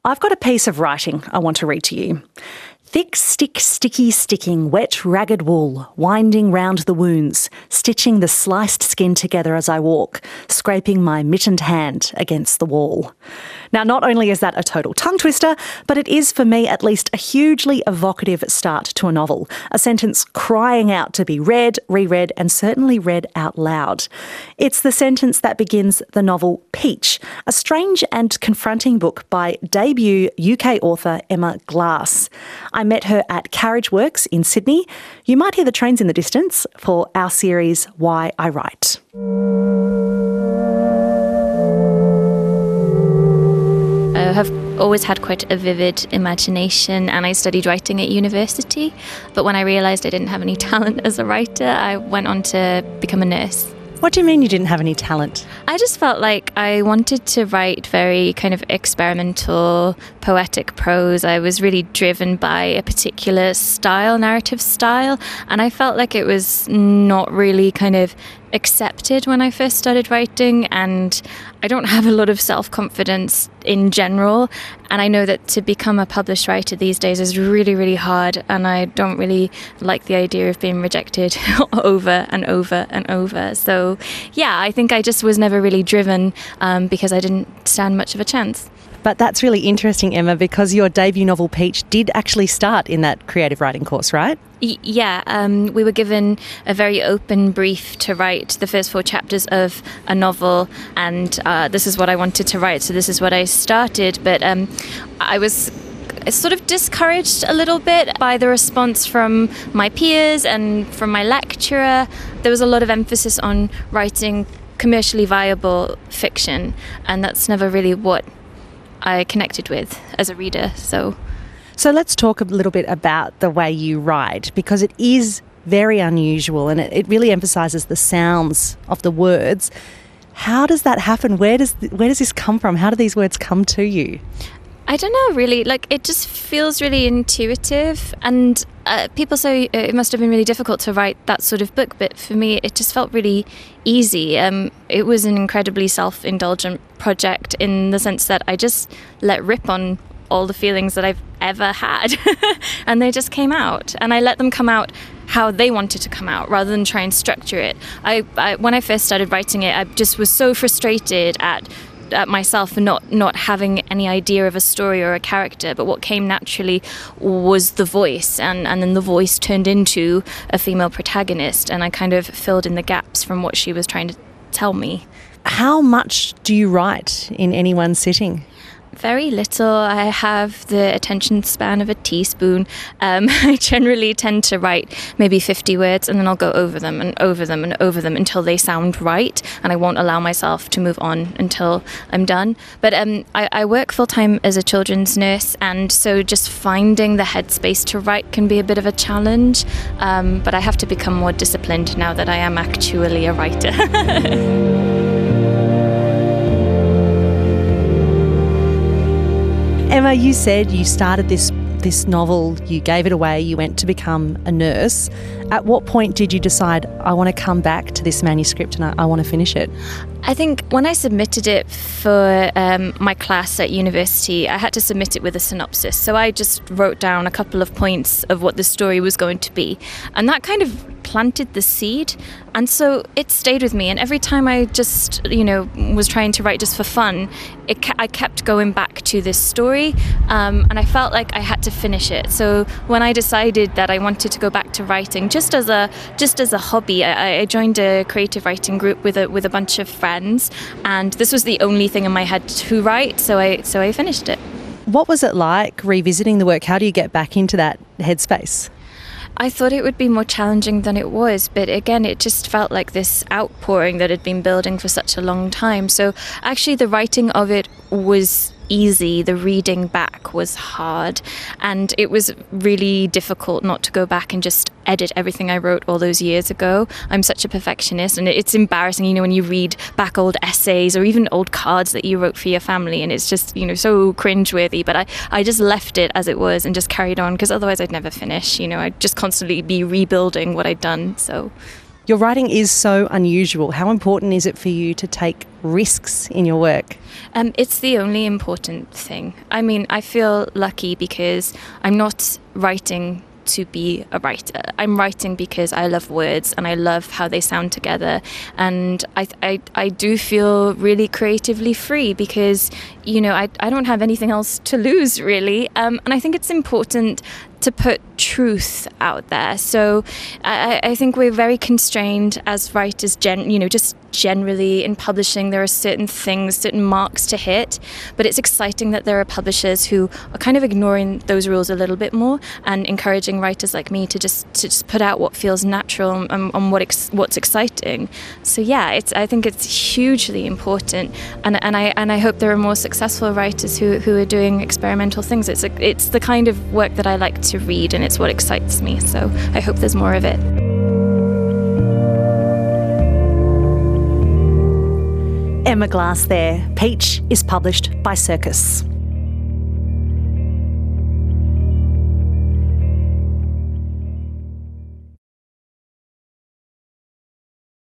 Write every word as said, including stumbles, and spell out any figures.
I've got a piece of writing I want to read to you. Thick stick, sticky, sticking, wet, ragged wool, winding round the wounds, stitching the sliced skin together as I walk, scraping my mittened hand against the wall. Now, not only is that a total tongue twister, but it is, for me at least, a hugely evocative start to a novel, a sentence crying out to be read, reread, and certainly read out loud. It's the sentence that begins the novel Peach, a strange and confronting book by debut U K author Emma Glass. I met her at Carriage Works in Sydney. You might hear the trains in the distance for our series Why I Write. I have always had quite a vivid imagination, and I studied writing at university. But when I realised I didn't have any talent as a writer, I went on to become a nurse. What do you mean you didn't have any talent? I just felt like I wanted to write very kind of experimental, poetic prose. I was really driven by a particular style, narrative style, and I felt like it was not really kind of accepted when I first started writing, and I don't have a lot of self-confidence in general, and I know that to become a published writer these days is really, really hard, and I don't really like the idea of being rejected over and over and over. So yeah, I think I just was never really driven um, because I didn't stand much of a chance. But that's really interesting, Emma, because your debut novel, Peach, did actually start in that creative writing course, right? Y- yeah, um, we were given a very open brief to write the first four chapters of a novel, and uh, this is what I wanted to write, so this is what I started. But um, I was sort of discouraged a little bit by the response from my peers and from my lecturer. There was a lot of emphasis on writing commercially viable fiction, and that's never really what I connected with as a reader. So so let's talk a little bit about the way you write, because it is very unusual and it, it really emphasises the sounds of the words. How does that happen? Where does where does this come from? How do these words come to you? I don't know, really. Like, it just feels really intuitive, and uh, people say it must have been really difficult to write that sort of book, but for me it just felt really easy. Um, it was an incredibly self-indulgent project in the sense that I just let rip on all the feelings that I've ever had and they just came out, and I let them come out how they wanted to come out rather than try and structure it. I, I when I first started writing it, I just was so frustrated at at myself for not not having any idea of a story or a character, but what came naturally was the voice, and and then the voice turned into a female protagonist, and I kind of filled in the gaps from what she was trying to tell me. How much do you write in any one sitting? Very little. I have the attention span of a teaspoon. Um, I generally tend to write maybe fifty words, and then I'll go over them and over them and over them until they sound right, and I won't allow myself to move on until I'm done. But um, I, I work full-time as a children's nurse, and so just finding the headspace to write can be a bit of a challenge, um, but I have to become more disciplined now that I am actually a writer. Emma, you said you started this this novel, you gave it away, you went to become a nurse. At what point did you decide, I want to come back to this manuscript and I, I want to finish it? I think when I submitted it for um, my class at university, I had to submit it with a synopsis. So I just wrote down a couple of points of what the story was going to be. And that kind of planted the seed. And so it stayed with me. And every time I just, you know, was trying to write just for fun, it ca- I kept going back to this story. Um, and I felt like I had to finish it. So when I decided that I wanted to go back to writing, just as a just as a hobby, I, I joined a creative writing group with a with a bunch of friends, and this was the only thing in my head to write. So I so I finished it. What was it like revisiting the work? How do you get back into that headspace? I thought it would be more challenging than it was, but again, it just felt like this outpouring that had been building for such a long time. So actually the writing of it was easy, the reading back was hard, and it was really difficult not to go back and just edit everything I wrote all those years ago. I'm such a perfectionist, and it's embarrassing, you know, when you read back old essays or even old cards that you wrote for your family, and it's just, you know, so cringeworthy. But I, I just left it as it was and just carried on, because otherwise I'd never finish, you know, I'd just constantly be rebuilding what I'd done. So Your writing is so unusual. How important is it for you to take risks in your work? Um, it's the only important thing. I mean, I feel lucky because I'm not writing to be a writer. I'm writing because I love words and I love how they sound together, and I I, I do feel really creatively free because, you know, I, I don't have anything else to lose really, um, and I think it's important to put truth out there. So I, I think we're very constrained as writers, gen, you know, just generally in publishing. There are certain things, certain marks to hit, but it's exciting that there are publishers who are kind of ignoring those rules a little bit more and encouraging writers like me to just to just put out what feels natural and, and what ex, what's exciting. So yeah, it's I think it's hugely important, and and I and I hope there are more successful writers who who are doing experimental things. It's a, it's the kind of work that I like to read, and it's what excites me, so I hope there's more of it. Emma Glass there. Peach is published by Circus.